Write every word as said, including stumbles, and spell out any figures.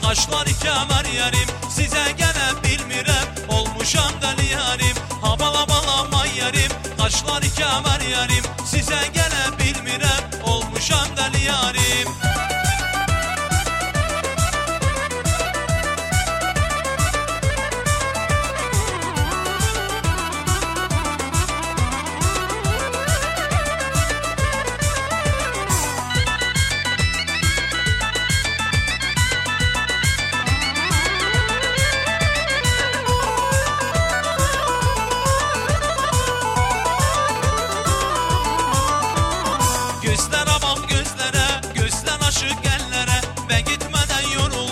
Kaşlar kemer yarim, size gene bilmirem, olmuşam deli yarim. Habala balama yarim, kaşlar kemer yarim, size gene bilmirem, olmuşam deli yarim. Gözlere bak gözlere, gözden aşık ellere, ben gitmeden yorul